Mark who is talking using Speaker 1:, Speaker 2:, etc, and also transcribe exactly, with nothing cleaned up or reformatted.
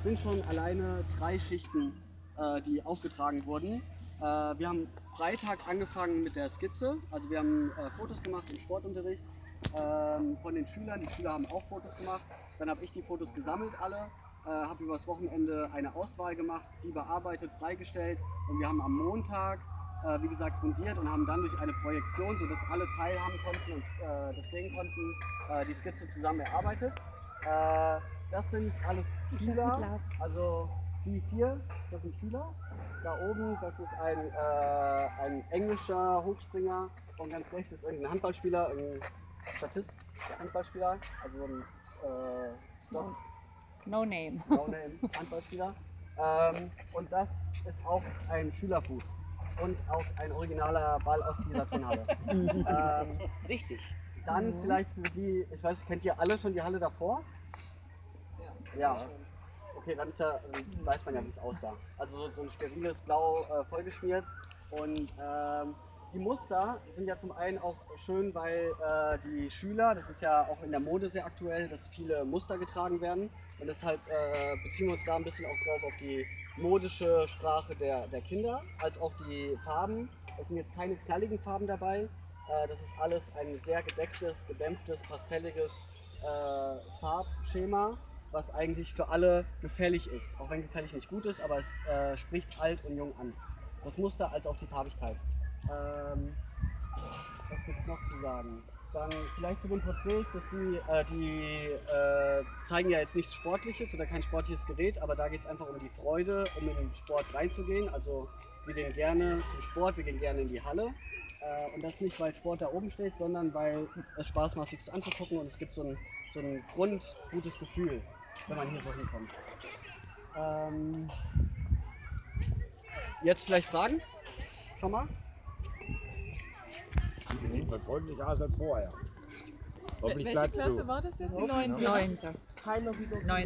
Speaker 1: sind schon alleine drei Schichten, äh, die aufgetragen wurden. Äh, wir haben Freitag angefangen mit der Skizze, also wir haben äh, Fotos gemacht im Sportunterricht ähm, von den Schülern. Die Schüler haben auch Fotos gemacht. Dann habe ich die Fotos gesammelt alle, äh, habe übers Wochenende eine Auswahl gemacht, die bearbeitet, freigestellt und wir haben am Montag, äh, wie gesagt, fundiert und haben dann durch eine Projektion, sodass alle teilhaben konnten und äh, das sehen konnten, äh, die Skizze zusammen erarbeitet. Äh, das sind alles Schüler, also die vier, das sind Schüler. Da oben, das ist ein, äh, ein englischer Hochspringer und ganz rechts ist irgendein Handballspieler, ein Statist, Handballspieler, also so ein äh, Stock,
Speaker 2: No name.
Speaker 1: No Name Handballspieler. Ähm, und das ist auch ein Schülerfuß und auch ein originaler Ball aus dieser Turnhalle. ähm,
Speaker 3: Richtig.
Speaker 1: dann vielleicht für die, ich weiß, kennt ihr alle schon die Halle davor? Ja. Okay, dann ist ja, weiß man ja, wie es aussah. Also so, so ein steriles Blau äh, vollgeschmiert. Und ähm, die Muster sind ja zum einen auch schön, weil äh, die Schüler, das ist ja auch in der Mode sehr aktuell, dass viele Muster getragen werden. Und deshalb äh, beziehen wir uns da ein bisschen auch drauf auf die modische Sprache der, der Kinder, als auch die Farben. Es sind jetzt keine knalligen Farben dabei. Äh, das ist alles ein sehr gedecktes, gedämpftes, pastelliges äh, Farbschema, was eigentlich für alle gefällig ist. Auch wenn gefällig nicht gut ist, aber es äh, spricht alt und jung an. Das Muster als auch die Farbigkeit. Ähm, was gibt es noch zu sagen? Dann vielleicht zu den Porträts, dass die, äh, die äh, zeigen ja jetzt nichts Sportliches oder kein sportliches Gerät, aber da geht es einfach um die Freude, um in den Sport reinzugehen. Also wir gehen gerne zum Sport, wir gehen gerne in die Halle. Äh, und das nicht, weil Sport da oben steht, sondern weil es Spaß macht, sich das anzugucken und es gibt so ein, so ein grundgutes Gefühl, wenn man hier so hinkommt. Ähm, jetzt vielleicht Fragen? Schon mal?
Speaker 4: Das freundlicher als vorher. Hoffentlich
Speaker 2: Welche
Speaker 4: bleibst
Speaker 2: Klasse
Speaker 4: du.
Speaker 2: war das jetzt? Die neunte.
Speaker 5: Neunte.
Speaker 3: Keine Bibliothek.
Speaker 5: Neun.